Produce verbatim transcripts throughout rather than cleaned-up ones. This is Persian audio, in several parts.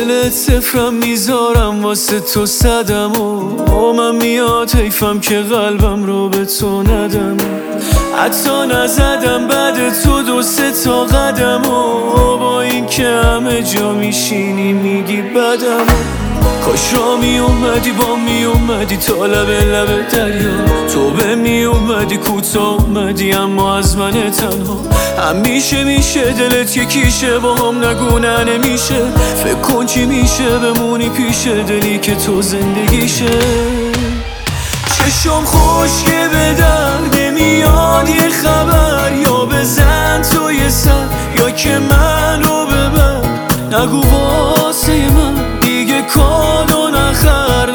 دلت صفرم میذارم واسه تو صدم و با من میاد حیفم که قلبم رو به تو ندم. حتی نزدم بعد تو دو سه تا قدم و با این که همه جا میشینی میگی بدم. کاش را می اومدی با می اومدی تا لب لب دریا، تو به می اومدی کوتا اومدی اما از من تنها. همیشه میشه دلت یکیشه با هم نگو نه نمیشه، فکر کن چی میشه بمونی پیش دلی که تو زندگیشه. چشم خشکه به در نمیاد یه خبر، یا بزن تو یه سر یا که من رو ببر. نگو واسه من دیگه کادو نخر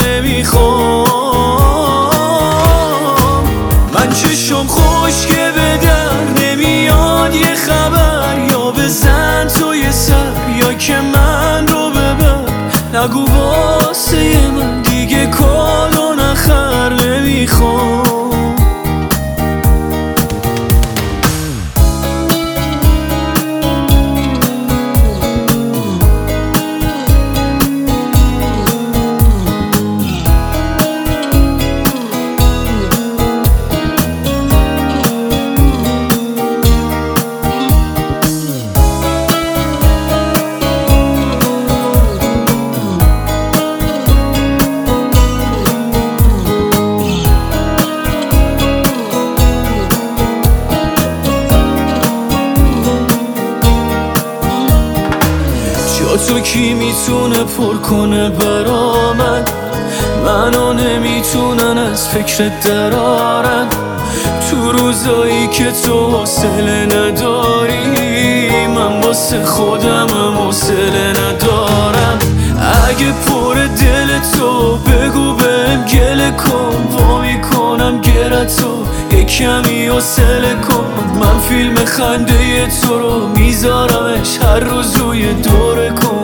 نمیخوام. من چشم خشکه به در نمیاد یه خبر، یا بزن تو یه سر یا که من رو ببر. نگو واسه من دیگه کادو نخر نمیخوام. تو کی میتونه پر کنه برا من؟ منو نمیتونن از فکرت درارن. تو روزایی که تو حوصله نداری من واسه خودمم حوصله ندارم. اگه پر دل تو بگو بهم گله کن، وا میکنم گرتو یه کمی حوصله کن. من فیلم خنده تو رو میذارمش هر روز روی دوره کن.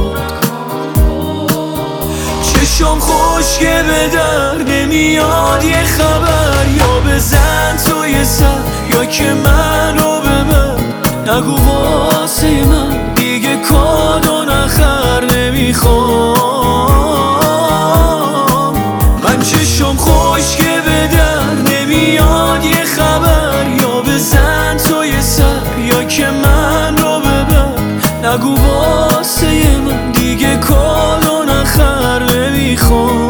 چشم خشکه به در نمیاد یه خبر، یا بزن تو یه سر یا که من رو ببر. نگو واسه من دیگه کادو نخر نمیخوام. من چشم خشکه به در نمیاد یه خبر، یا بزن تو یه سر یا که من رو ببر. نگو واسه من دیگه کادو نخر نمیخوام.